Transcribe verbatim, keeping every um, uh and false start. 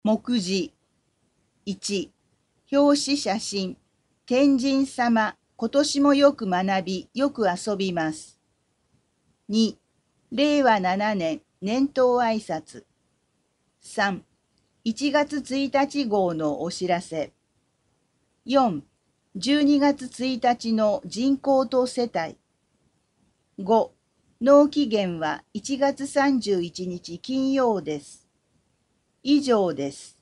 目次いち、表紙写真、天神様、今年もよく学び、よく遊びます。に、令和ななねん年頭挨拶。さん、いちがつついたち号のお知らせ。よん、じゅうにがつついたちの人口と世帯。ご、納期限はいちがつさんじゅういちにち金曜です。以上です。